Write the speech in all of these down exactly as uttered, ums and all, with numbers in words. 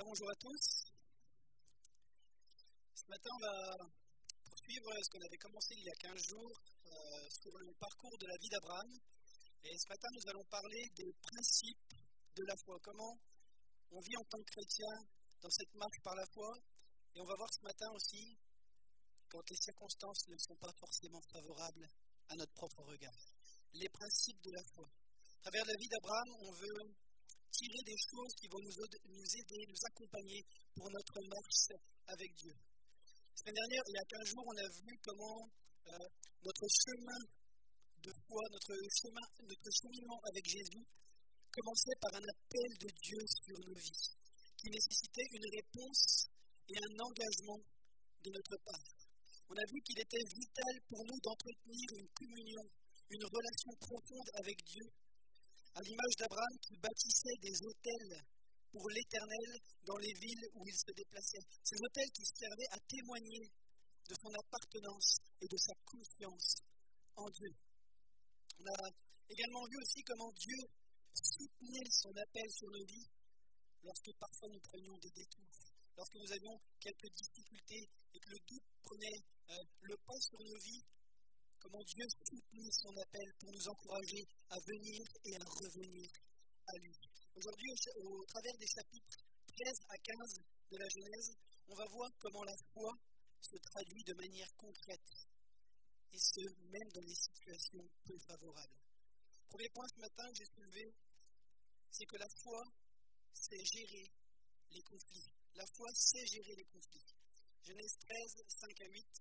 bonjour à tous. Ce matin, on va poursuivre ce qu'on avait commencé il y a quinze jours euh, sur le parcours de la vie d'Abraham. Et ce matin, nous allons parler des principes de la foi. Comment on vit en tant que chrétien dans cette marche par la foi. Et on va voir ce matin aussi quand les circonstances ne sont pas forcément favorables à notre propre regard. Les principes de la foi. À travers la vie d'Abraham, on veut tirer des choses qui vont nous, nous aider, nous accompagner pour notre marche avec Dieu. La semaine dernière, il y a quinze jours, on a vu comment euh, notre chemin de foi, notre chemin, notre cheminement avec Jésus commençait par un appel de Dieu sur nos vies, qui nécessitait une réponse et un engagement de notre part. On a vu qu'il était vital pour nous d'entretenir une communion, une relation profonde avec Dieu, à l'image d'Abraham qui bâtissait des autels pour l'Éternel dans les villes où il se déplaçait. Ces autels qui servaient à témoigner de son appartenance et de sa confiance en Dieu. On a également vu aussi comment Dieu soutenait son appel sur nos vies lorsque parfois nous prenions des détours, lorsque nous avions quelques difficultés et que le doute prenait euh, le pas sur nos vies. Comment Dieu soutenait son appel pour nous encourager à venir et à revenir à lui. Aujourd'hui, au, au travers des chapitres treize à quinze de la Genèse, on va voir comment la foi se traduit de manière concrète, et ce, même dans des situations peu favorables. Premier point ce matin que j'ai soulevé, c'est que la foi sait gérer les conflits. La foi sait gérer les conflits. Genèse treize, cinq à huit.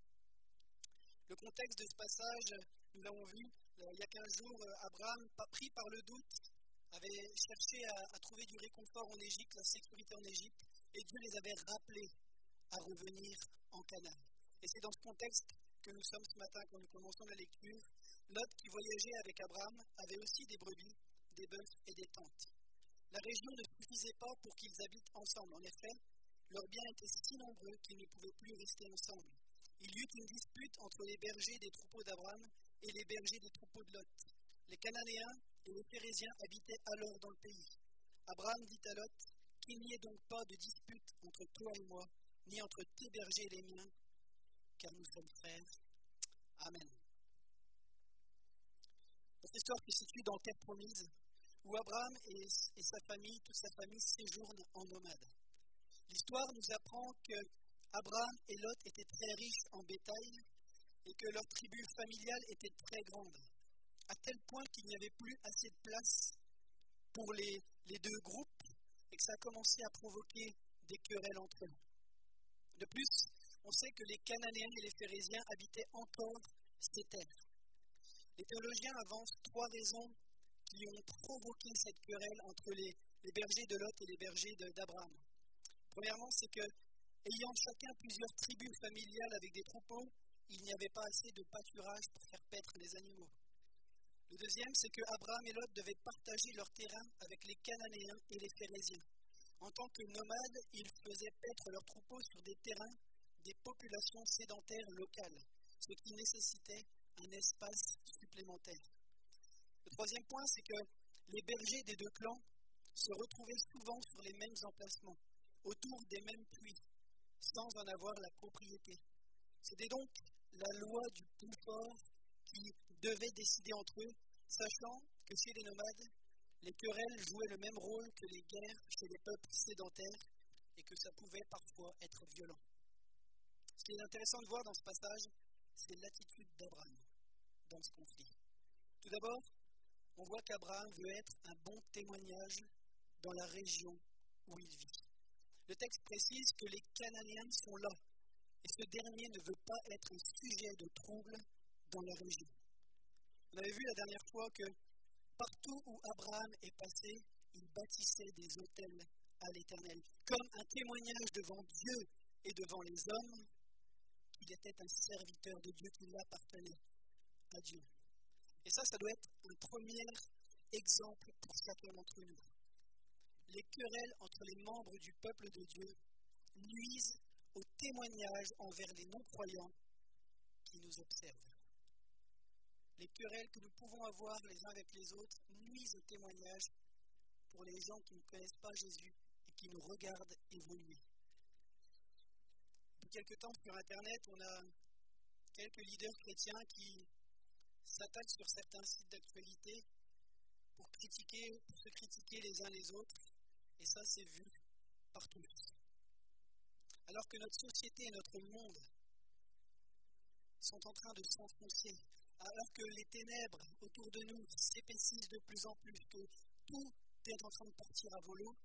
Le contexte de ce passage, nous l'avons vu, il y a quinze jours, Abraham, pris par le doute, avait cherché à, à trouver du réconfort en Égypte, la sécurité en Égypte, et Dieu les avait rappelés à revenir en Canaan. Et c'est dans ce contexte que nous sommes ce matin, quand nous commençons la lecture. Lot, qui voyageait avec Abraham, avait aussi des brebis, des bœufs et des tentes. La région ne suffisait pas pour qu'ils habitent ensemble. En effet, leurs biens étaient si nombreux qu'ils ne pouvaient plus rester ensemble. Il y eut une dispute entre les bergers des troupeaux d'Abraham et les bergers des troupeaux de Lot. Les Cananéens et les Phéréziens habitaient alors dans le pays. Abraham dit à Lot, « Qu'il n'y ait donc pas de dispute entre toi et moi, ni entre tes bergers et les miens, car nous sommes frères. » Amen. Cette histoire se situe dans Terre Promise, où Abraham et, et sa famille, toute sa famille, séjournent en nomade. L'histoire nous apprend que Abraham et Lot étaient très riches en bétail et que leur tribu familiale était très grande, à tel point qu'il n'y avait plus assez de place pour les, les deux groupes et que ça a commencé à provoquer des querelles entre eux. De plus, on sait que les Cananéens et les Phéréziens habitaient encore ces terres. Les théologiens avancent trois raisons qui ont provoqué cette querelle entre les, les bergers de Lot et les bergers de, d'Abraham. Premièrement, c'est que ayant chacun plusieurs tribus familiales avec des troupeaux, il n'y avait pas assez de pâturage pour faire paître les animaux. Le deuxième, c'est que Abraham et Lot devaient partager leur terrain avec les Cananéens et les Phéréziens. En tant que nomades, ils faisaient paître leurs troupeaux sur des terrains des populations sédentaires locales, ce qui nécessitait un espace supplémentaire. Le troisième point, c'est que les bergers des deux clans se retrouvaient souvent sur les mêmes emplacements, autour des mêmes puits, sans en avoir la propriété. C'était donc la loi du plus fort qui devait décider entre eux, sachant que chez les nomades, les querelles jouaient le même rôle que les guerres chez les peuples sédentaires et que ça pouvait parfois être violent. Ce qui est intéressant de voir dans ce passage, c'est l'attitude d'Abraham dans ce conflit. Tout d'abord, on voit qu'Abraham veut être un bon témoignage dans la région où il vit. Le texte précise que les Cananéens sont là, et ce dernier ne veut pas être un sujet de trouble dans la région. On avait vu la dernière fois que partout où Abraham est passé, il bâtissait des autels à l'Éternel, comme un témoignage devant Dieu et devant les hommes qu'il était un serviteur de Dieu, qu'il appartenait à Dieu. Et ça, ça doit être un premier exemple pour chacun d'entre nous. Les querelles entre les membres du peuple de Dieu nuisent au témoignage envers les non-croyants qui nous observent. Les querelles que nous pouvons avoir les uns avec les autres nuisent au témoignage pour les gens qui ne connaissent pas Jésus et qui nous regarde évoluer. Depuis quelque temps sur Internet, on a quelques leaders chrétiens qui s'attaquent sur certains sites d'actualité pour critiquer, pour se critiquer les uns les autres, et ça c'est vu par tous. Alors que notre société et notre monde sont en train de s'enfoncer, alors que les ténèbres autour de nous s'épaississent de plus en plus, que tout est en train de partir à volo,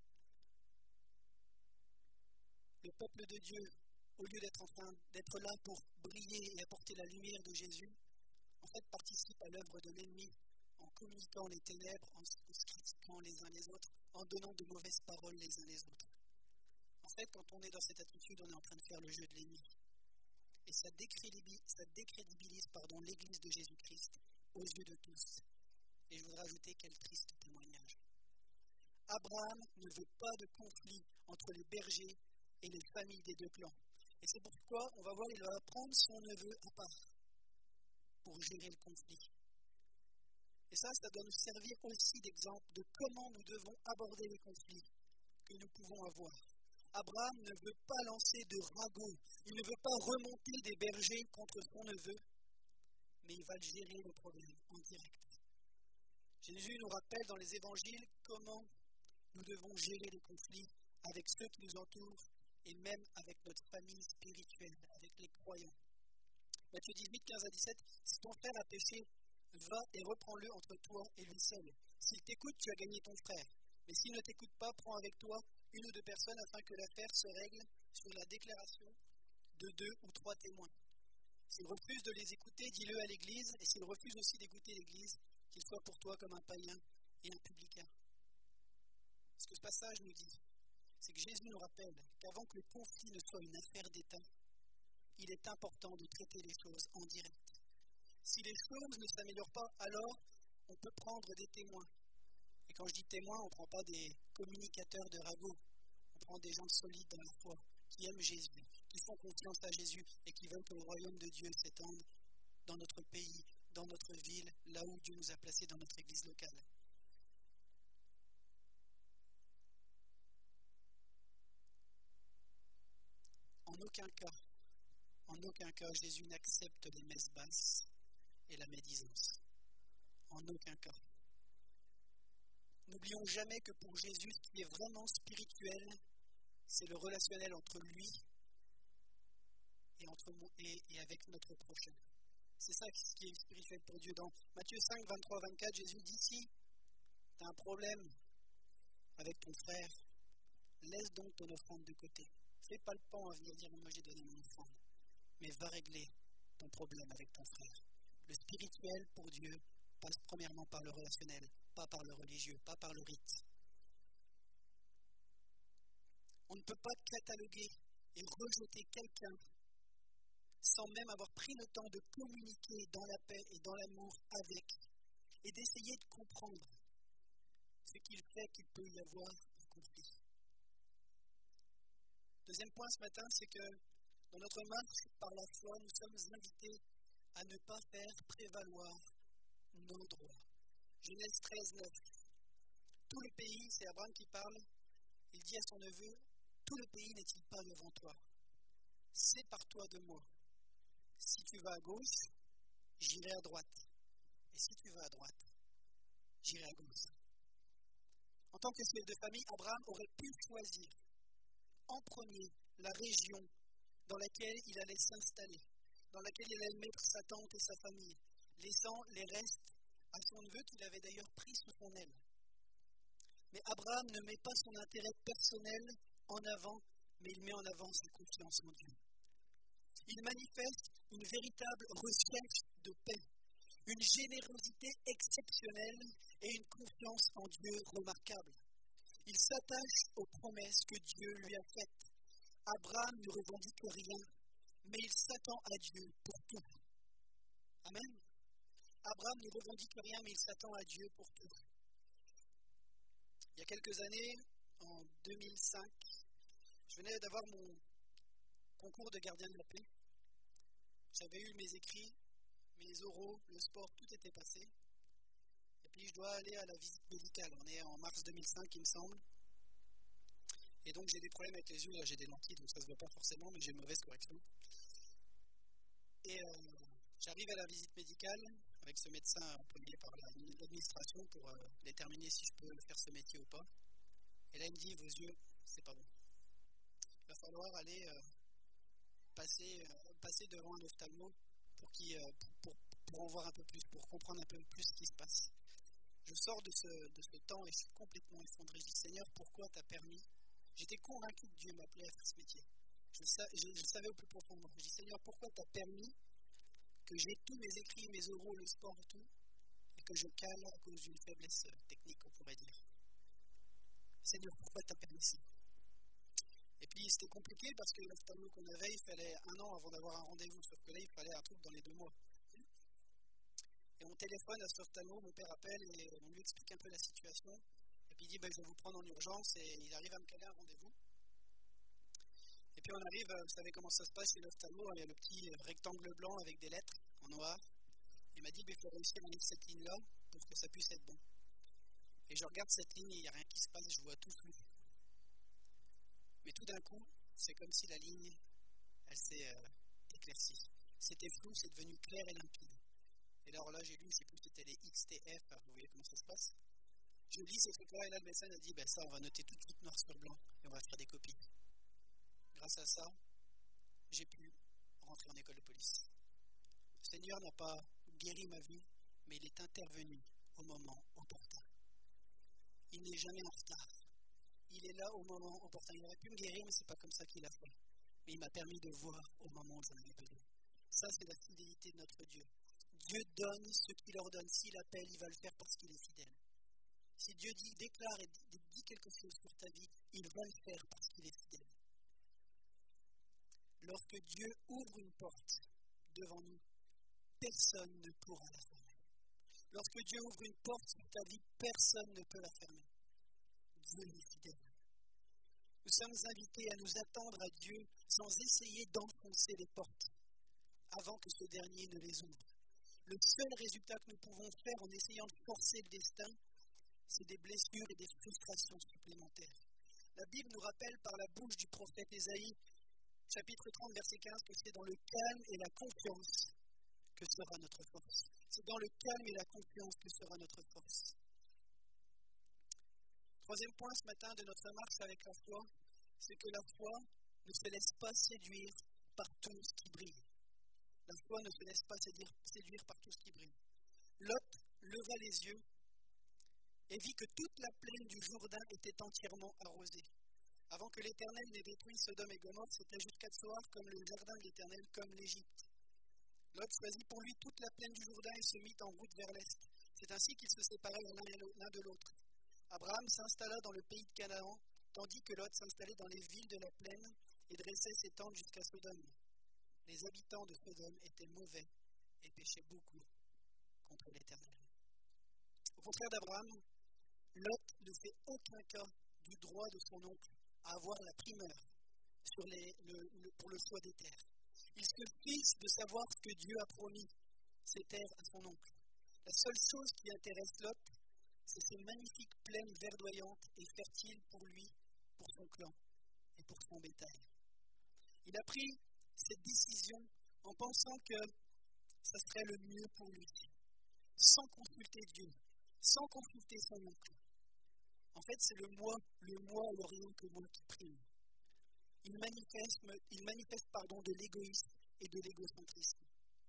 le peuple de Dieu, au lieu d'être en train d'être là pour briller et apporter la lumière de Jésus, en fait participe à l'œuvre de l'ennemi en communiquant les ténèbres, en se critiquant les uns les autres, en donnant de mauvaises paroles les uns les autres. En fait, quand on est dans cette attitude, on est en train de faire le jeu de l'ennemi. Et ça décrédibilise, ça décrédibilise pardon, l'Église de Jésus-Christ aux yeux de tous. Et je voudrais ajouter quel triste témoignage. Abraham ne veut pas de conflit entre les bergers et les familles des deux clans. Et c'est pourquoi, on va voir, il va prendre son neveu à part pour gérer le conflit. Et ça, ça doit nous servir aussi d'exemple de comment nous devons aborder les conflits que nous pouvons avoir. Abraham ne veut pas lancer de ragots, il ne veut pas remonter des bergers contre son neveu, mais il va gérer le problème en direct. Jésus nous rappelle dans les évangiles comment nous devons gérer les conflits avec ceux qui nous entourent et même avec notre famille spirituelle, avec les croyants. Matthieu dix-huit, quinze à dix-sept, si ton frère a péché, va et reprends-le entre toi et lui seul. S'il t'écoute, tu as gagné ton frère. Mais s'il ne t'écoute pas, prends avec toi une ou deux personnes afin que l'affaire se règle sur la déclaration de deux ou trois témoins. S'il refuse de les écouter, dis-le à l'Église, et s'il refuse aussi d'écouter l'Église, qu'il soit pour toi comme un païen et un publicain. Ce que ce passage nous dit, c'est que Jésus nous rappelle qu'avant que le conflit ne soit une affaire d'État, il est important de traiter les choses en direct. Si les choses ne s'améliorent pas, alors on peut prendre des témoins. Et quand je dis témoins, on ne prend pas des communicateurs de ragots. On prend des gens solides dans la foi, qui aiment Jésus, qui font confiance à Jésus et qui veulent que le royaume de Dieu s'étende dans notre pays, dans notre ville, là où Dieu nous a placés dans notre église locale. En aucun cas, en aucun cas, Jésus n'accepte les messes basses et la médisance. En aucun cas. N'oublions jamais que pour Jésus, ce qui est vraiment spirituel, c'est le relationnel entre lui et, entre, et, et avec notre prochain. C'est ça ce qui est spirituel pour Dieu. Dans Matthieu cinq, vingt-trois à vingt-quatre, Jésus dit, si tu as un problème avec ton frère, laisse donc ton offrande de côté. Fais pas le pan à venir dire, moi j'ai donné mon offrande. Mais va régler ton problème avec ton frère. Le spirituel, pour Dieu, passe premièrement par le relationnel, pas par le religieux, pas par le rite. On ne peut pas cataloguer et rejeter quelqu'un sans même avoir pris le temps de communiquer dans la paix et dans l'amour avec, et d'essayer de comprendre ce qu'il fait qu'il peut y avoir un conflit. Deuxième point ce matin, c'est que dans notre marche par la foi, nous sommes invités à ne pas faire prévaloir nos droits. Genèse treize, neuf. Tout le pays, c'est Abraham qui parle, il dit à son neveu, tout le pays n'est-il pas devant toi? Sépare-toi de moi. Si tu vas à gauche, j'irai à droite. Et si tu vas à droite, j'irai à gauche. En tant que chef de famille, Abraham aurait pu choisir en premier la région dans laquelle il allait s'installer, dans laquelle il allait mettre sa tante et sa famille, laissant les restes à son neveu qu'il avait d'ailleurs pris sous son aile. Mais Abraham ne met pas son intérêt personnel en avant, mais il met en avant sa confiance en Dieu. Il manifeste une véritable recherche de paix, une générosité exceptionnelle et une confiance en Dieu remarquable. Il s'attache aux promesses que Dieu lui a faites. Abraham ne revendique rien, mais il s'attend à Dieu pour tout. Amen. Abraham ne revendique rien, mais il s'attend à Dieu pour tout. Il y a quelques années, en deux mille cinq, je venais d'avoir mon concours de gardien de la paix. J'avais eu mes écrits, mes oraux, le sport, tout était passé. Et puis je dois aller à la visite médicale. On est en mars deux mille cinq, il me semble. Et donc j'ai des problèmes avec les yeux, là j'ai des lentilles, donc ça ne se voit pas forcément, mais j'ai une mauvaise correction. Et euh, j'arrive à la visite médicale avec ce médecin employé par l'administration pour euh, déterminer si je peux faire ce métier ou pas. Et là il me dit, vos yeux, c'est pas bon. Il va falloir aller euh, passer, euh, passer devant un ophtalmo pour, qui, euh, pour, pour, pour en voir un peu plus, pour comprendre un peu plus ce qui se passe. Je sors de ce, de ce temps et je suis complètement effondré. Je dis, Seigneur, pourquoi t'as permis? J'étais convaincu que Dieu m'appelait à faire ce métier. Je, je, je savais au plus profond de moi. Je dis, Seigneur, pourquoi t'as permis que j'ai tous mes écrits, mes oraux, le sport et tout, et que je cale à cause d'une faiblesse technique, on pourrait dire. Seigneur, pourquoi t'as permis ça? Et puis c'était compliqué parce que l'ophtalmo qu'on avait, il fallait un an avant d'avoir un rendez-vous, sauf que là, il fallait un truc dans les deux mois. Et on téléphone à cet ophtalmo, mon père appelle et on lui explique un peu la situation. Et puis il dit, ben, je vais vous prendre en urgence, et il arrive à me caler un rendez-vous. Et puis on arrive, vous savez comment ça se passe chez l'ophtalmo, il y a le petit rectangle blanc avec des lettres en noir. Il m'a dit, ben, il faut réussir à lire cette ligne-là pour que ça puisse être bon. Et je regarde cette ligne et il n'y a rien qui se passe, je vois tout flou. Mais tout d'un coup, c'est comme si la ligne, elle s'est euh, éclaircie. C'était flou, c'est devenu clair et limpide. Et alors là, j'ai lu, je ne sais plus si c'était les X T F, vous voyez comment ça se passe. Je lis ces trucs-là et là, le médecin a dit, ben ça, on va noter tout de suite noir sur blanc et on va faire des copies. Grâce à ça, j'ai pu rentrer en école de police. Le Seigneur n'a pas guéri ma vie, mais il est intervenu au moment opportun. Il n'est jamais en retard. Il est là au moment opportun. Il aurait pu me guérir, mais ce n'est pas comme ça qu'il a fait. Mais il m'a permis de voir au moment où j'en avais besoin. Ça, c'est la fidélité de notre Dieu. Dieu donne ce qu'il ordonne. S'il appelle, il va le faire parce qu'il est fidèle. Si Dieu dit, déclare et dit quelque chose sur ta vie, il va le faire parce qu'il est fidèle. Lorsque Dieu ouvre une porte devant nous, personne ne pourra la fermer. Lorsque Dieu ouvre une porte sur ta vie, personne ne peut la fermer. Dieu est fidèle. Nous sommes invités à nous attendre à Dieu sans essayer d'enfoncer les portes avant que ce dernier ne les ouvre. Le seul résultat que nous pouvons faire en essayant de forcer le destin, c'est des blessures et des frustrations supplémentaires. La Bible nous rappelle par la bouche du prophète Ésaïe, chapitre trente, verset quinze, que c'est dans le calme et la confiance que sera notre force. C'est dans le calme et la confiance que sera notre force. Troisième point ce matin de notre marche avec la foi, c'est que la foi ne se laisse pas séduire par tout ce qui brille. La foi ne se laisse pas séduire, séduire par tout ce qui brille. Lot leva les yeux et vit que toute la plaine du Jourdain était entièrement arrosée. Avant que l'Éternel n'ait détruit Sodome et Gomorrhe, c'était jusqu'à Tsoar comme le jardin de l'Éternel, comme l'Égypte. Lot choisit pour lui toute la plaine du Jourdain et se mit en route vers l'est. C'est ainsi qu'ils se séparèrent l'un de l'autre. Abraham s'installa dans le pays de Canaan, tandis que Lot s'installait dans les villes de la plaine et dressait ses tentes jusqu'à Sodome. Les habitants de Sodome étaient mauvais et péchaient beaucoup contre l'Éternel. Au contraire d'Abraham, Lot ne fait aucun cas du droit de son oncle à avoir la primeur sur les, le, le, pour le choix des terres. Il se fiche de savoir ce que Dieu a promis, ces terres à son oncle. La seule chose qui intéresse Lot, c'est ces magnifiques plaines verdoyantes et fertiles pour lui, pour son clan et pour son bétail. Il a pris cette décision en pensant que ça serait le mieux pour lui, sans consulter Dieu, sans consulter son oncle. En fait, c'est le moi, le moi ou rien que moi qui prime. Il manifeste, il manifeste pardon, de l'égoïsme et de l'égocentrisme.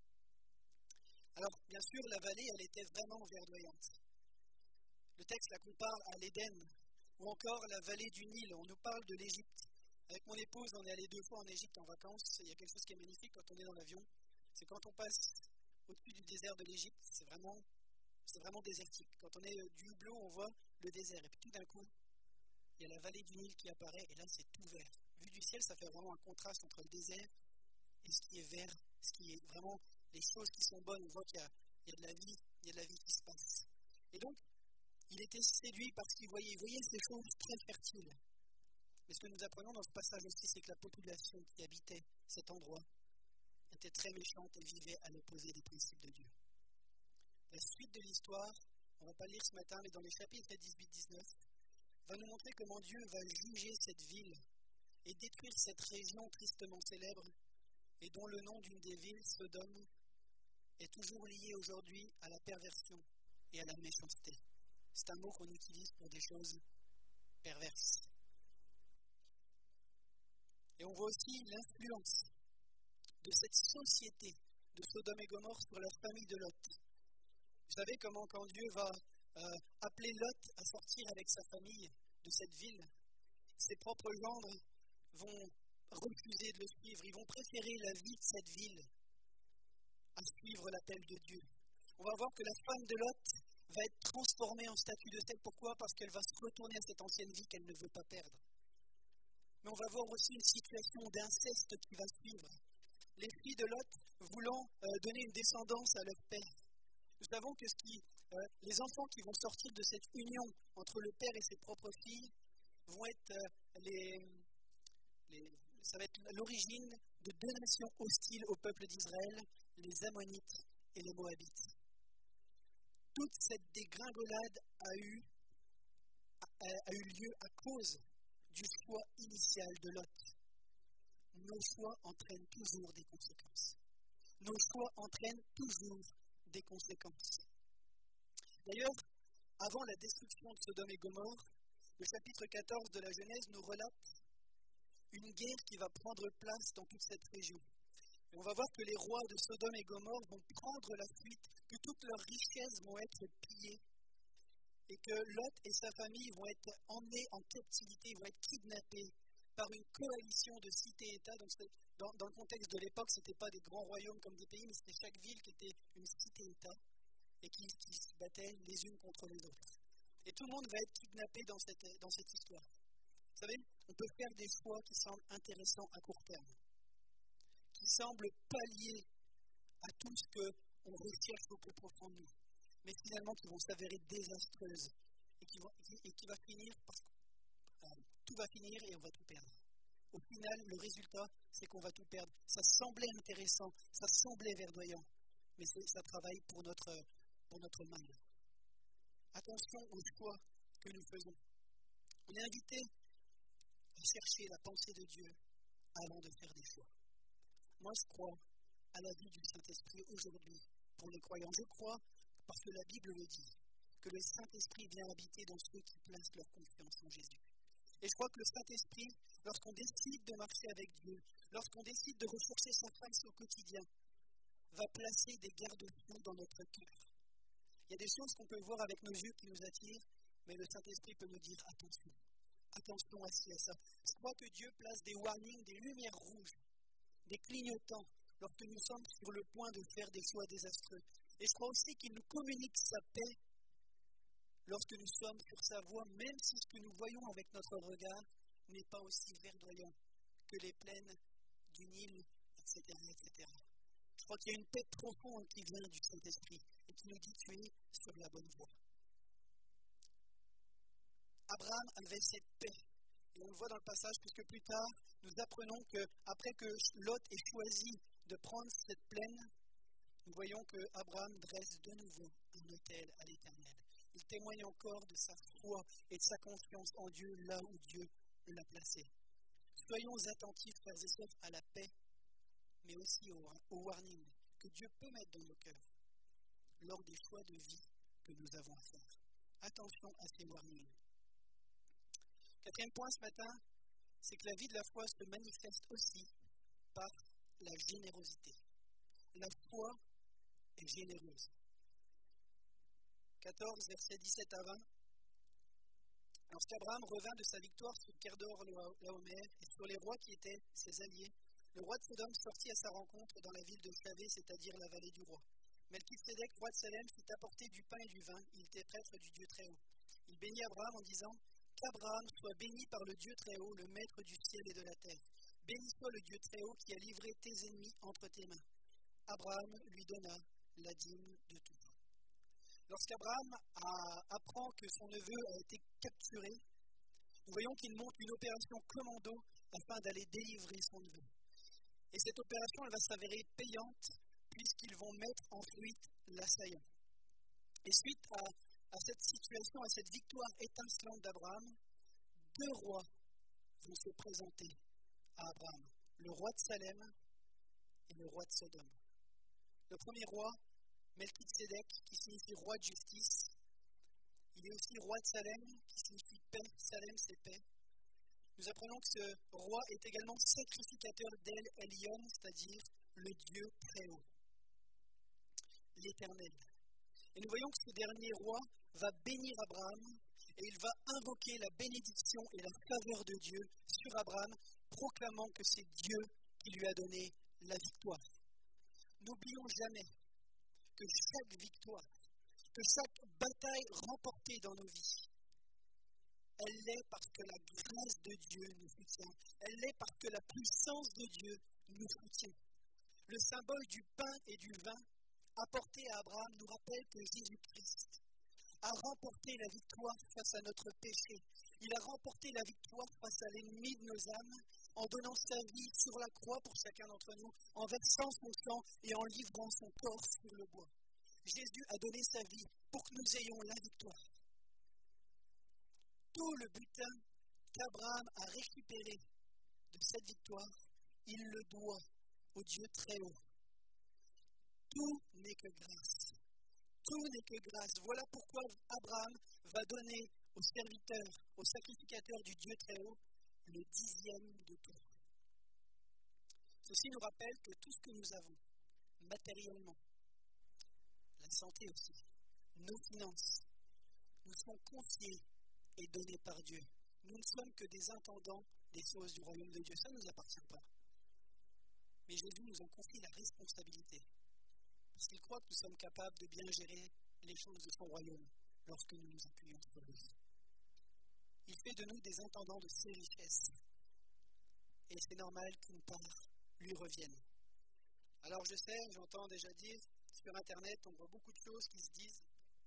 Alors, bien sûr, la vallée, elle était vraiment verdoyante. Le texte la compare à l'Éden, ou encore la vallée du Nil. On nous parle de l'Égypte. Avec mon épouse, on est allé deux fois en Égypte en vacances. Il y a quelque chose qui est magnifique quand on est dans l'avion. C'est quand on passe au-dessus du désert de l'Égypte, c'est vraiment, c'est vraiment désertique. Quand on est du hublot, on voit le désert. Et puis tout d'un coup, il y a la vallée du Nil qui apparaît, et là, c'est tout vert. Vu du ciel, ça fait vraiment un contraste entre le désert et ce qui est vert, ce qui est vraiment les choses qui sont bonnes. On voit qu'il y a, il y a de la vie, il y a de la vie qui se passe. Et donc, il était séduit par ce qu'il voyait. Il voyait ces choses très fertiles. Mais ce que nous apprenons dans ce passage aussi, c'est que la population qui habitait cet endroit était très méchante et vivait à l'opposé des principes de Dieu. La suite de l'histoire, on ne va pas lire ce matin, mais dans les chapitres dix-huit dix-neuf, va nous montrer comment Dieu va juger cette ville et détruire cette région tristement célèbre et dont le nom d'une des villes, Sodome, est toujours lié aujourd'hui à la perversion et à la méchanceté. C'est un mot qu'on utilise pour des choses perverses. Et on voit aussi l'influence de cette société de Sodome et Gomorrhe sur la famille de Lot. Vous savez comment quand Dieu va euh, appeler Lot à sortir avec sa famille de cette ville, ses propres gendres vont refuser de le suivre. Ils vont préférer la vie de cette ville à suivre l'appel de Dieu. On va voir que la femme de Lot va être transformée en statue de sel. Pourquoi ? Parce qu'elle va se retourner à cette ancienne vie qu'elle ne veut pas perdre. Mais on va voir aussi une situation d'inceste qui va suivre. Les filles de Lot voulant euh, donner une descendance à leur père. Nous savons que ce qui, euh, les enfants qui vont sortir de cette union entre le père et ses propres filles vont être euh, les, les, ça va être l'origine de deux nations hostiles au peuple d'Israël, les Ammonites et les Moabites. Toute cette dégringolade a eu, a, a eu lieu à cause du choix initial de Lot. Nos choix entraînent toujours des conséquences. Nos choix entraînent toujours des conséquences. D'ailleurs, avant la destruction de Sodome et Gomorrhe, le chapitre quatorze de la Genèse nous relate une guerre qui va prendre place dans toute cette région. Et on va voir que les rois de Sodome et Gomorrhe vont prendre la fuite, que toutes leurs richesses vont être pillées, et que Lot et sa famille vont être emmenés en captivité, vont être kidnappés par une coalition de cités-États. Donc dans, dans le contexte de l'époque, ce n'étaient pas des grands royaumes comme des pays, mais c'était chaque ville qui était une cité-État et qui, qui se battaient les unes contre les autres. Et tout le monde va être kidnappé dans cette, dans cette histoire. Vous savez, on peut faire des choix qui semblent intéressants à court terme, qui semblent pallier à tout ce qu'on recherche au plus profond de nous, mais finalement qui vont s'avérer désastreuses et qui, vont, et qui va finir parce que euh, tout va finir et on va tout perdre. Au final, le résultat, c'est qu'on va tout perdre. Ça semblait intéressant, ça semblait verdoyant, mais ça travaille pour notre, pour notre mal. Attention aux choix que nous faisons. On est invité à chercher la pensée de Dieu avant de faire des choix. Moi, je crois à la vie du Saint-Esprit aujourd'hui pour les croyants. Je crois, parce que la Bible le dit, que le Saint-Esprit vient habiter dans ceux qui placent leur confiance en Jésus. Et je crois que le Saint-Esprit, lorsqu'on décide de marcher avec Dieu, lorsqu'on décide de rechercher sa face au quotidien, va placer des garde-fous dans notre cœur. Il y a des choses qu'on peut voir avec nos yeux qui nous attirent, mais le Saint-Esprit peut nous dire attention, attention à ci, à ça. Je crois que Dieu place des warnings, des lumières rouges, des clignotants, lorsque nous sommes sur le point de faire des choix désastreux. Et je crois aussi qu'il nous communique sa paix lorsque nous sommes sur sa voie, même si ce que nous voyons avec notre regard n'est pas aussi verdoyant que les plaines du Nil, et cetera, et cetera. Je crois qu'il y a une paix profonde qui vient du Saint-Esprit et qui nous dit tu es sur la bonne voie. Abraham avait cette paix. Et on le voit dans le passage, puisque plus tard, nous apprenons qu'après que Lot ait choisi de prendre cette plaine, nous voyons qu'Abraham dresse de nouveau un autel à l'Éternel. Il témoigne encore de sa foi et de sa confiance en Dieu là où Dieu l'a placé. Soyons attentifs, frères et sœurs, à la paix, mais aussi au, au warning que Dieu peut mettre dans nos cœurs lors des choix de vie que nous avons à faire. Attention à ces warnings. Quatrième point ce matin, c'est que la vie de la foi se manifeste aussi par la générosité. La foi est généreuse. quatorze, versets dix-sept à vingt. Lorsqu'Abraham revint de sa victoire sur Kedor Laomer et sur les rois qui étaient ses alliés, le roi de Sodome sortit à sa rencontre dans la ville de Chavé, c'est-à-dire la vallée du roi. Melchisédek, roi de Salem, fit apporter du pain et du vin. Il était prêtre du Dieu Très-Haut. Il bénit Abraham en disant « Qu'Abraham soit béni par le Dieu Très-Haut, le maître du ciel et de la terre. Béni soit le Dieu Très-Haut qui a livré tes ennemis entre tes mains. » Abraham lui donna la dîme de tout. Lorsqu'Abraham a, apprend que son neveu a été capturé, nous voyons qu'il monte une opération commando afin d'aller délivrer son neveu. Et cette opération, elle va s'avérer payante puisqu'ils vont mettre en fuite l'assaillant. Et suite à, à cette situation, à cette victoire étincelante d'Abraham, deux rois vont se présenter à Abraham, le roi de Salem et le roi de Sodome. Le premier roi, Melchisédek, qui signifie roi de justice. Il est aussi roi de Salem, qui signifie paix. Salem, c'est paix. Nous apprenons que ce roi est également sacrificateur d'El Elyon, c'est-à-dire le Dieu très haut, l'Éternel. Et nous voyons que ce dernier roi va bénir Abraham et il va invoquer la bénédiction et la faveur de Dieu sur Abraham, proclamant que c'est Dieu qui lui a donné la victoire. N'oublions jamais que chaque victoire, que chaque bataille remportée dans nos vies, elle l'est parce que la grâce de Dieu nous soutient. Elle l'est parce que la puissance de Dieu nous soutient. Le symbole du pain et du vin apporté à Abraham nous rappelle que Jésus-Christ a remporté la victoire face à notre péché. Il a remporté la victoire face à l'ennemi de nos âmes en donnant sa vie sur la croix pour chacun d'entre nous, en versant son sang et en livrant son corps sur le bois. Jésus a donné sa vie pour que nous ayons la victoire. Tout le butin qu'Abraham a récupéré de cette victoire, il le doit au Dieu très haut. Tout n'est que grâce. Tout n'est que grâce. Voilà pourquoi Abraham va donner au serviteur, au sacrificateur du Dieu très haut, le dixième de tout. Ceci nous rappelle que tout ce que nous avons, matériellement, la santé aussi, nos finances, nous sont confiés et donnés par Dieu. Nous ne sommes que des intendants des choses du royaume de Dieu. Ça ne nous appartient pas. Mais Jésus nous en confie la responsabilité. Parce qu'il croit que nous sommes capables de bien gérer les choses de son royaume lorsque nous nous appuyons sur lui. Il fait de nous des intendants de ses richesses. Et c'est normal qu'une part lui revienne. Alors je sais, j'entends déjà dire, sur Internet, on voit beaucoup de choses qui se disent.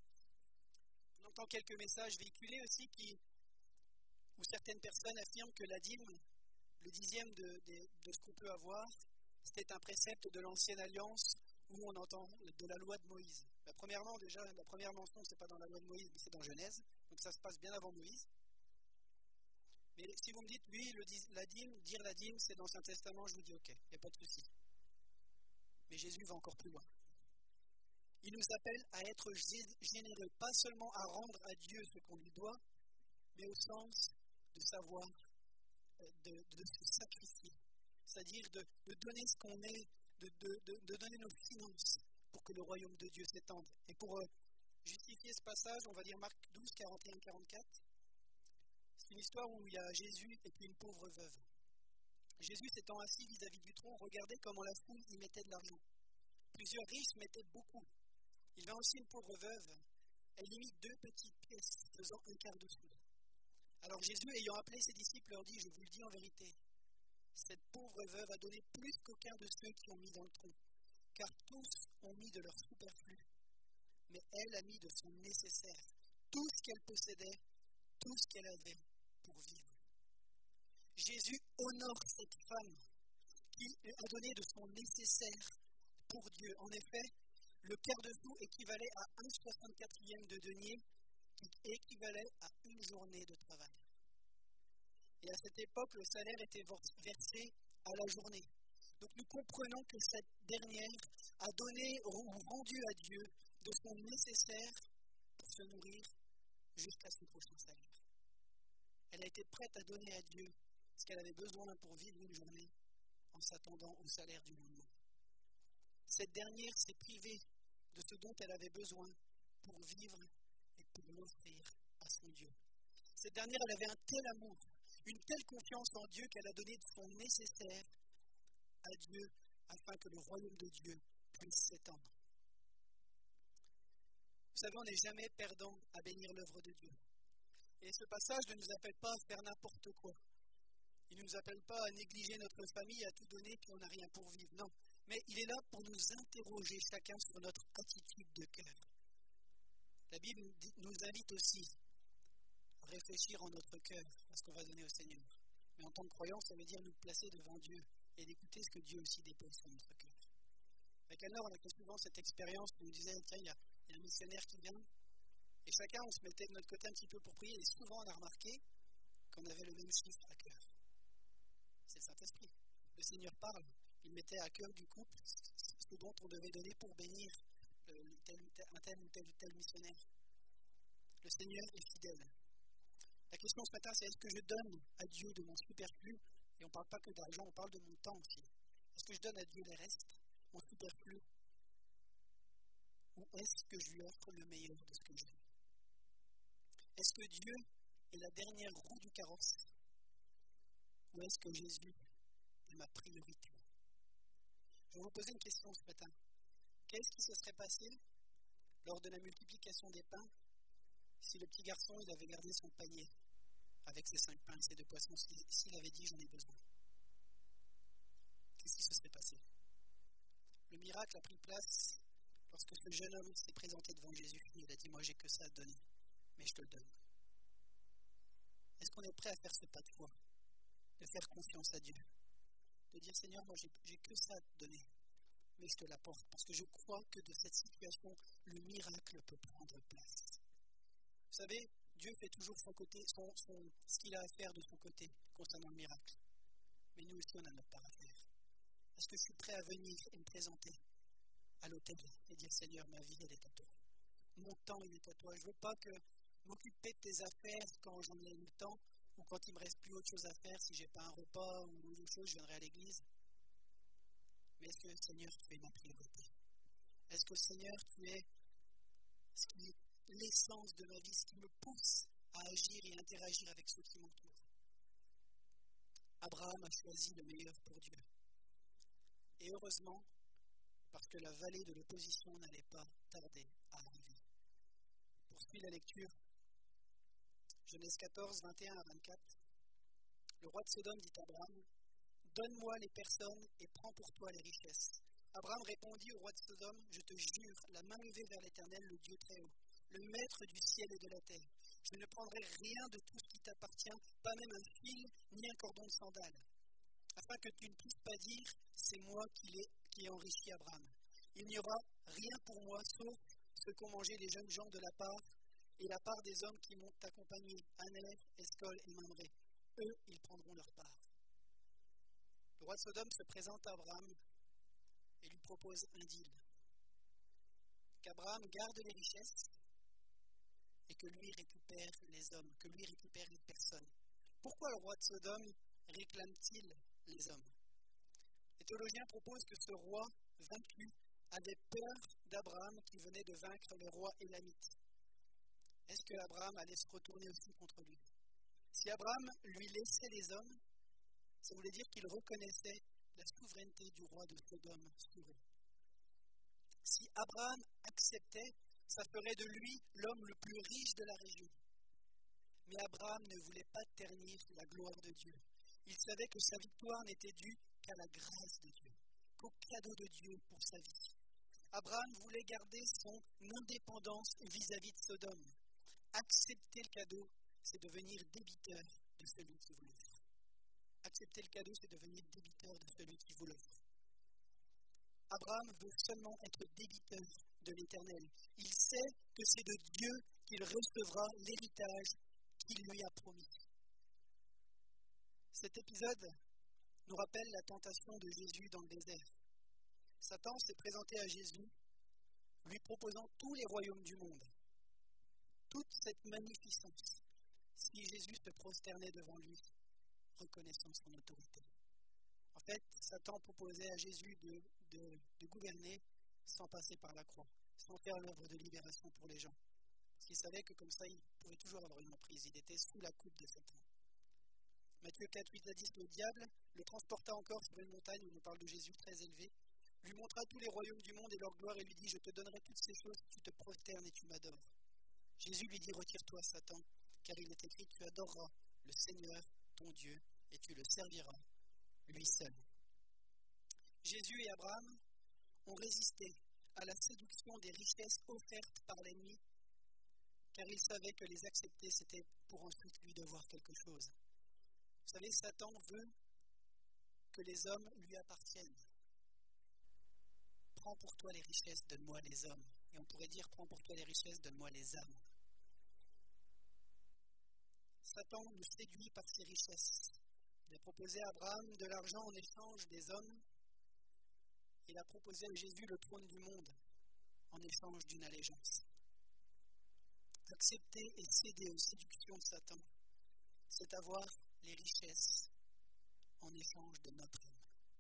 On entend quelques messages véhiculés aussi qui, où certaines personnes affirment que la dîme, le dixième de, de, de ce qu'on peut avoir, c'était un précepte de l'ancienne alliance où on entend de la loi de Moïse. Bah, premièrement, déjà, la première mention, ce n'est pas dans la loi de Moïse, mais c'est dans Genèse, donc ça se passe bien avant Moïse. Mais si vous me dites, oui, le, la dîme, dire la dîme, c'est dans l'Ancien Testament, je vous dis, ok, il n'y a pas de souci. Mais Jésus va encore plus loin. Il nous appelle à être généreux, pas seulement à rendre à Dieu ce qu'on lui doit, mais au sens de savoir, de, de se sacrifier, c'est-à-dire de, de donner ce qu'on est, de, de, de, de donner nos finances pour que le royaume de Dieu s'étende. Et pour euh, justifier ce passage, on va dire Marc douze, quarante et un à quarante-quatre. C'est une histoire où il y a Jésus et puis une pauvre veuve. Jésus s'étant assis vis-à-vis du trône, regardait comment la foule y mettait de l'argent. Plusieurs riches mettaient beaucoup. Il vint aussi une pauvre veuve. Elle y mit deux petites pièces, faisant un quart de sou. Alors Jésus, ayant appelé ses disciples, leur dit, je vous le dis en vérité, cette pauvre veuve a donné plus qu'aucun de ceux qui ont mis dans le tronc, car tous ont mis de leur superflu, mais elle a mis de son nécessaire, tout ce qu'elle possédait, tout ce qu'elle avait pour vivre. Jésus honore cette femme qui a donné de son nécessaire pour Dieu. En effet, le quart de sou équivalait à un soixante-quatrième de denier, qui équivalait à une journée de travail. Et à cette époque, le salaire était versé à la journée. Donc nous comprenons que cette dernière a donné ou rendu à Dieu de son nécessaire pour se nourrir jusqu'à son prochain salaire. Elle a été prête à donner à Dieu ce qu'elle avait besoin pour vivre une journée en s'attendant au salaire du lendemain. Cette dernière s'est privée de ce dont elle avait besoin pour vivre et pour l'offrir à son Dieu. Cette dernière, elle avait un tel amour, une telle confiance en Dieu qu'elle a donné de son nécessaire à Dieu afin que le royaume de Dieu puisse s'étendre. Vous savez, on n'est jamais perdant à bénir l'œuvre de Dieu. Et ce passage ne nous appelle pas à faire n'importe quoi. Il ne nous appelle pas à négliger notre famille, à tout donner, puis on n'a rien pour vivre. Non, mais il est là pour nous interroger chacun sur notre attitude de cœur. La Bible nous invite aussi à réfléchir en notre cœur à ce qu'on va donner au Seigneur. Mais en tant que croyant, ça veut dire nous placer devant Dieu et d'écouter ce que Dieu aussi dépose sur notre cœur. Avec Anne-Laure, on a fait souvent cette expérience où on disait, tiens, il y, y a un missionnaire qui vient, et chacun, on se mettait de notre côté un petit peu pour prier, et souvent on a remarqué qu'on avait le même chiffre à cœur. C'est le Saint-Esprit. Le Seigneur parle. Il mettait à cœur du couple ce dont on devait donner pour bénir le, tel, tel, un tel ou tel ou tel missionnaire. Le Seigneur est fidèle. La question ce matin, c'est est-ce que je donne à Dieu de mon superflu? Et on ne parle pas que d'argent, on parle de mon temps aussi. Est-ce que je donne à Dieu les restes, mon superflu? Ou est-ce que je lui offre le meilleur de ce que j'ai? Est-ce que Dieu est la dernière roue du carrosse? Ou est-ce que Jésus est ma priorité? Je vais vous poser une question ce matin. Qu'est-ce qui se serait passé lors de la multiplication des pains si le petit garçon il avait gardé son panier avec ses cinq pains et ses deux poissons, s'il avait dit j'en ai besoin? Qu'est-ce qui se serait passé? Le miracle a pris place lorsque ce jeune homme s'est présenté devant Jésus. Il a dit moi j'ai que ça à te donner, mais je te le donne. Est-ce qu'on est prêt à faire ce pas de foi, de faire confiance à Dieu, de dire Seigneur moi j'ai, j'ai que ça à te donner, mais je te l'apporte parce que je crois que de cette situation le miracle peut prendre place. Vous savez, Dieu fait toujours son côté, son, son, ce qu'il a à faire de son côté concernant le miracle. Mais nous aussi, on a notre part à faire. Est-ce que je suis prêt à venir et me présenter à l'autel et dire Seigneur, ma vie, elle est à toi. Mon temps, il est à toi. Je ne veux pas que m'occuper de tes affaires quand j'en ai le temps ou quand il ne me reste plus autre chose à faire, si je n'ai pas un repas ou autre chose, je viendrai à l'église. Mais est-ce que Seigneur, tu es ma priorité? Est-ce que Seigneur, tu es ce qui est l'essence de ma vie, ce qui me pousse à agir et interagir avec ceux qui m'entourent? Abraham a choisi le meilleur pour Dieu. Et heureusement, parce que la vallée de l'opposition n'allait pas tarder à arriver. Poursuis la lecture. Genèse quatorze, vingt et un à vingt-quatre. Le roi de Sodome dit à Abraham, « Donne-moi les personnes et prends pour toi les richesses. » Abraham répondit au roi de Sodome, « Je te jure, la main levée vers l'Éternel, le Dieu très haut, le maître du ciel et de la terre. Je ne prendrai rien de tout ce qui t'appartient, pas même un fil ni un cordon de sandale, afin que tu ne puisses pas dire, c'est moi qui l'ai, qui ai enrichi Abraham. Il n'y aura rien pour moi, sauf ce qu'ont mangé les jeunes gens de la part, et la part des hommes qui m'ont accompagné, Aner, Escol et Mamré. Eux, ils prendront leur part. » Le roi de Sodome se présente à Abraham et lui propose un deal. Qu'Abraham garde les richesses et que lui récupère les hommes, que lui récupère les personnes. Pourquoi le roi de Sodome réclame-t-il les hommes? Les théologiens proposent que ce roi vaincu avait peur d'Abraham qui venait de vaincre le roi élamite. Est-ce que Abraham allait se retourner aussi contre lui? Si Abraham lui laissait les hommes, ça voulait dire qu'il reconnaissait la souveraineté du roi de Sodome sur eux. Si Abraham acceptait, ça ferait de lui l'homme le plus riche de la région. Mais Abraham ne voulait pas ternir la gloire de Dieu. Il savait que sa victoire n'était due qu'à la grâce de Dieu, qu'au cadeau de Dieu pour sa vie. Abraham voulait garder son indépendance vis-à-vis de Sodome. Accepter le cadeau, c'est devenir débiteur de celui qui vous l'offre. Accepter le cadeau, c'est devenir débiteur de celui qui vous l'offre. Abraham veut seulement être débiteur de l'Éternel. Il sait que c'est de Dieu qu'il recevra l'héritage qu'il lui a promis. Cet épisode nous rappelle la tentation de Jésus dans le désert. Satan s'est présenté à Jésus, lui proposant tous les royaumes du monde, toute cette magnificence, si Jésus se prosternait devant lui, reconnaissant son autorité. En fait, Satan proposait à Jésus de, de, de gouverner sans passer par la croix, sans faire l'œuvre de libération pour les gens. Parce qu'il savait que comme ça, il pouvait toujours avoir une emprise. Il était sous la coupe de Satan. Matthieu quatre, huit à dix, le diable le transporta encore sur une montagne où on parle de Jésus très élevé, lui montra tous les royaumes du monde et leur gloire et lui dit « Je te donnerai toutes ces choses si tu te prosternes et tu m'adores. » Jésus lui dit « Retire-toi, Satan, car il est écrit « Tu adoreras le Seigneur, ton Dieu, et tu le serviras, lui seul. » Jésus et Abraham ont résisté à la séduction des richesses offertes par l'ennemi, car ils savaient que les accepter, c'était pour ensuite lui devoir quelque chose. Vous savez, Satan veut que les hommes lui appartiennent. Prends pour toi les richesses, donne-moi les hommes. Et on pourrait dire, prends pour toi les richesses, donne-moi les âmes. Satan nous séduit par ses richesses. Il a proposé à Abraham de l'argent en échange des hommes. Il a proposé à Jésus le trône du monde en échange d'une allégeance. Accepter et céder aux séductions de Satan, c'est avoir les richesses en échange de notre âme.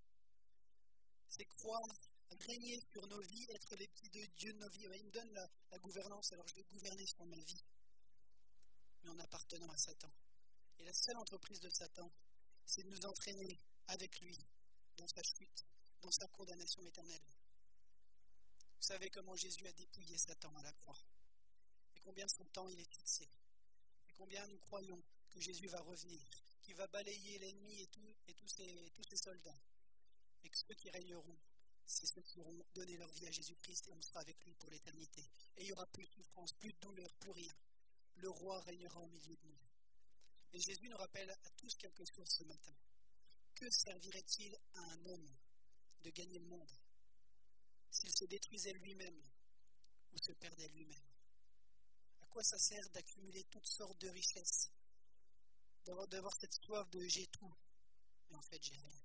C'est croire, régner sur nos vies, être les petits de Dieu de nos vies. Il me donne la, la gouvernance, alors je vais gouverner sur ma vie, mais en appartenant à Satan. Et la seule entreprise de Satan, c'est de nous entraîner avec lui dans sa chute, dans sa condamnation éternelle. Vous savez comment Jésus a dépouillé Satan à la croix, et combien son temps il est fixé, et combien nous croyons que Jésus va revenir, qu'il va balayer l'ennemi et, tout, et tous, ses, tous ses soldats, et que ceux qui régneront, c'est ceux qui auront donné leur vie à Jésus-Christ, et on sera avec lui pour l'éternité. Et il n'y aura plus de souffrance, plus de douleur, plus rien. Le roi régnera au milieu de nous. Et Jésus nous rappelle à tous quelque chose ce matin. Que servirait-il à un homme de gagner le monde s'il se détruisait lui-même ou se perdait lui-même? À quoi ça sert d'accumuler toutes sortes de richesses, d'avoir, d'avoir cette soif de j'ai tout, mais en fait j'ai rien?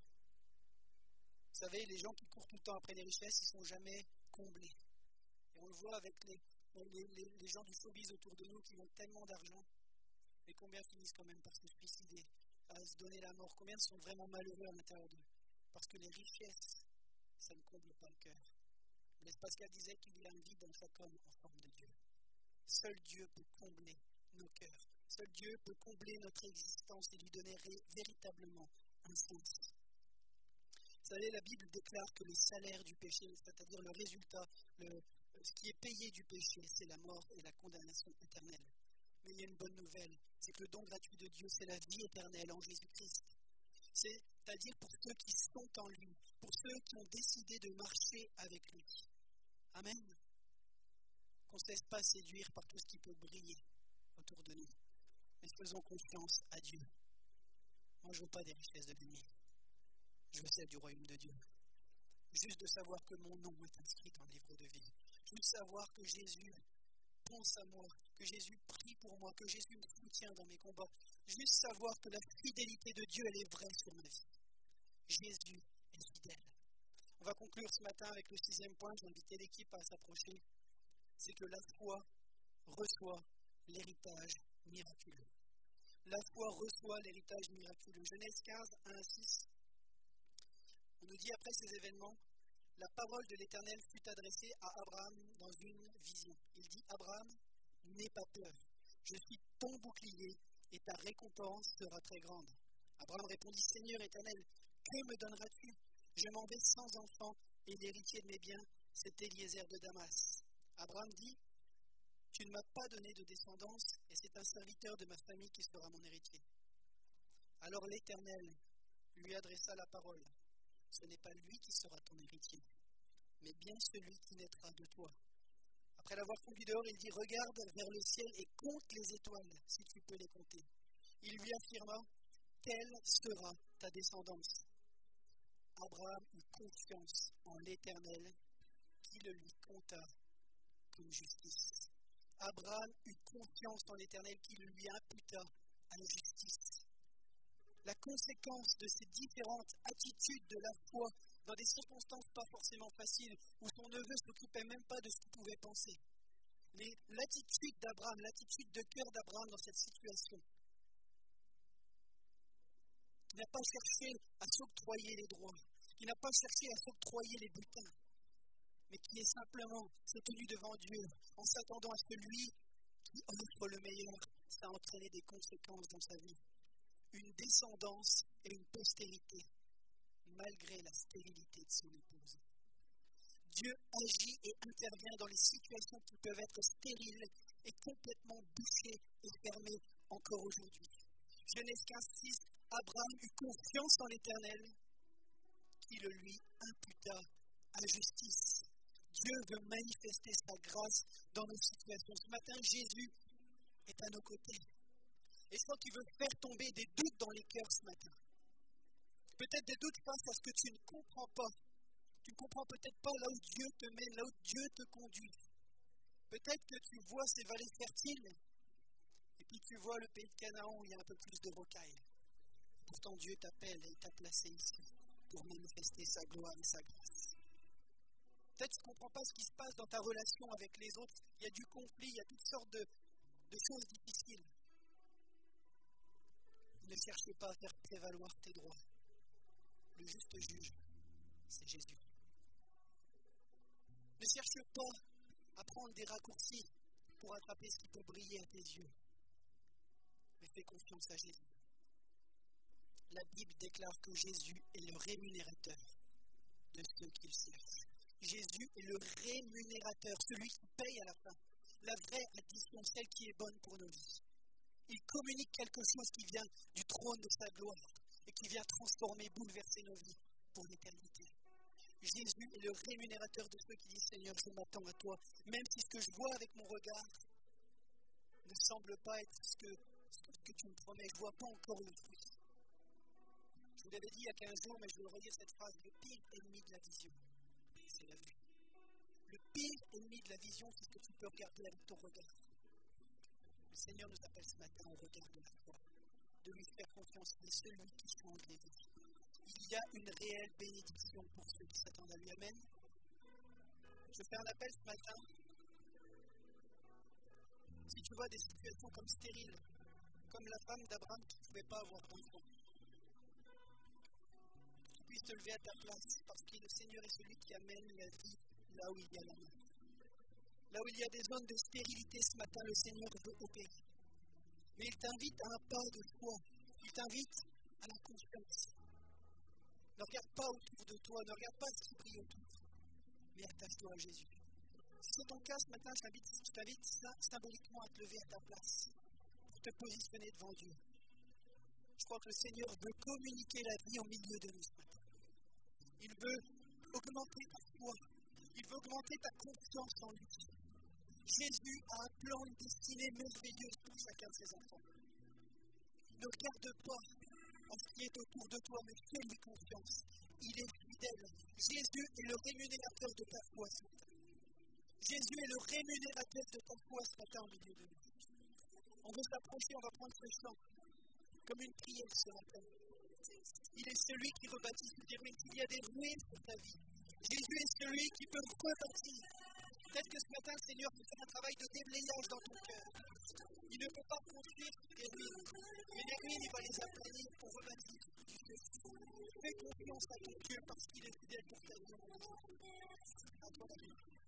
Vous savez, les gens qui courent tout le temps après les richesses, ils ne sont jamais comblés. Et on le voit avec les, les, les, les gens du showbiz autour de nous qui ont tellement d'argent, mais combien finissent quand même par se suicider, à se donner la mort? Combien sont vraiment malheureux à l'intérieur d'eux? Parce que les richesses, ça ne comble pas le cœur. Blaise Pascal disait qu'il y a un vide dans chaque homme en forme de Dieu. Seul Dieu peut combler nos cœurs. Seul Dieu peut combler notre existence et lui donner ré- véritablement un sens. Vous savez, la Bible déclare que le salaire du péché, c'est-à-dire le résultat, le, ce qui est payé du péché, c'est la mort et la condamnation éternelle. Mais il y a une bonne nouvelle, c'est que le don gratuit de Dieu, c'est la vie éternelle en Jésus-Christ. C'est-à-dire pour ceux qui sont en lui, pour ceux qui ont décidé de marcher avec lui. Amen. Qu'on ne se laisse pas séduire par tout ce qui peut briller autour de nous, mais faisons confiance à Dieu. Moi, je ne veux pas des richesses de l'ennemi. Je veux celle du royaume de Dieu. Juste de savoir que mon nom est inscrit dans le livre de vie. Juste savoir que Jésus pense à moi, que Jésus prie pour moi, que Jésus me soutient dans mes combats. Juste savoir que la fidélité de Dieu, elle est vraie sur ma vie. Jésus est fidèle. On va conclure ce matin avec le sixième point. J'ai invité l'équipe à s'approcher. C'est que la foi reçoit l'héritage miraculeux. La foi reçoit l'héritage miraculeux. Genèse quinze, un à six. On nous dit après ces événements, la parole de l'Éternel fut adressée à Abraham dans une vision. Il dit, Abraham, n'aie pas peur, je suis ton bouclier et ta récompense sera très grande. Abraham répondit, Seigneur éternel, que me donneras-tu? Je m'en vais sans enfant et l'héritier de mes biens, c'est Eliezer de Damas. Abraham dit, tu ne m'as pas donné de descendance et c'est un serviteur de ma famille qui sera mon héritier. Alors l'Éternel lui adressa la parole. Ce n'est pas lui qui sera ton héritier, mais bien celui qui naîtra de toi. Après l'avoir conduit dehors, il dit, regarde vers le ciel et compte les étoiles, si tu peux les compter. Il lui affirma, telle sera ta descendance. Abraham eut confiance en l'Éternel, qui le lui compta comme justice. Abraham eut confiance en l'Éternel, qui le lui imputa à la justice. La conséquence de ces différentes attitudes de la foi dans des circonstances pas forcément faciles, où son neveu ne s'occupait même pas de ce qu'il pouvait penser. Mais l'attitude d'Abraham, l'attitude de cœur d'Abraham dans cette situation, qui n'a pas cherché à s'octroyer les droits, qui n'a pas cherché à s'octroyer les butins, mais qui est simplement s'est tenu devant Dieu en s'attendant à ce que lui qui offre le meilleur, ça a entraîné des conséquences dans sa vie. Une descendance et une postérité, malgré la stérilité de son épouse. Dieu agit et intervient dans les situations qui peuvent être stériles et complètement bouchées et fermées encore aujourd'hui. Genèse quinze six, Abraham eut confiance en l'Éternel, qui le lui imputa à justice. Dieu veut manifester sa grâce dans nos situations. Ce matin, Jésus est à nos côtés. Et je crois qu'il veut faire tomber des doutes dans les cœurs ce matin. Peut-être des doutes face à ce que tu ne comprends pas. Tu ne comprends peut-être pas là où Dieu te mène, là où Dieu te conduit. Peut-être que tu vois ces vallées fertiles, et puis tu vois le pays de Canaan où il y a un peu plus de rocailles. Pourtant, Dieu t'appelle et t'a placé ici pour manifester sa gloire et sa grâce. Peut-être que tu ne comprends pas ce qui se passe dans ta relation avec les autres. Il y a du conflit, il y a toutes sortes de, de choses difficiles. Ne cherche pas à faire prévaloir tes droits. Le juste juge, c'est Jésus. Ne cherche pas à prendre des raccourcis pour attraper ce qui peut briller à tes yeux. Mais fais confiance à Jésus. La Bible déclare que Jésus est le rémunérateur de ceux qui le cherchent. Jésus est le rémunérateur, celui qui paye à la fin. La vraie addition, celle qui est bonne pour nos vies. Il communique quelque chose qui vient du trône de sa gloire et qui vient transformer, bouleverser nos vies pour l'éternité. Jésus est le rémunérateur de ceux qui disent « Seigneur, je m'attends à toi », même si ce que je vois avec mon regard ne semble pas être ce que, ce que tu me promets. Je ne vois pas encore le fruit. Je vous l'avais dit il y a quinze jours, mais je vais redire cette phrase. Le pire ennemi de la vision, c'est la vue. Le pire ennemi de la vision, c'est ce que tu peux regarder avec ton regard. Le Seigneur nous appelle ce matin au regard de la foi, de lui faire confiance. Il est celui qui change les vies. Il y a une réelle bénédiction pour ceux qui s'attendent à lui. Amen. Je fais un appel ce matin. Si tu vois des situations comme stériles, comme la femme d'Abraham qui ne pouvait pas avoir d'enfant, tu puisses te lever à ta place parce que le Seigneur est celui qui amène la vie là où il y a la mort. Là où il y a des zones de stérilité ce matin, le Seigneur veut opérer. Mais il t'invite à un pas de foi. Il t'invite à la confiance. Ne regarde pas autour de toi, ne regarde pas ce qui brille autour, mais attache-toi à Jésus. Si c'est ton cas ce matin, je t'invite, je t'invite symboliquement à te lever à ta place, pour te positionner devant Dieu. Je crois que le Seigneur veut communiquer la vie au milieu de nous ce matin. Il veut augmenter ta foi, il veut augmenter ta confiance en lui. Jésus a un plan, une destinée merveilleuse pour chacun de ses enfants. Ne regarde pas à ce qui est autour de toi, mais fais-lui confiance. Il est fidèle. Jésus est le rémunérateur de ta foi ce matin. Jésus est le rémunérateur de ta foi ce matin au milieu de nous. On veut s'approcher, on va prendre ce chant comme une prière ce matin. Il est celui qui rebâtit sur des ruines. Il y a des ruines sur ta vie. Jésus est celui qui peut rebâtir. Peut-être que ce matin, le Seigneur peut faire un travail de déblayage dans ton cœur. Il ne peut pas construire des ruines. Mais les ruines, il va les aplanir pour rebâtir. Fais confiance à ton Dieu parce qu'il est fidèle pour ta vie. À toi, la vie.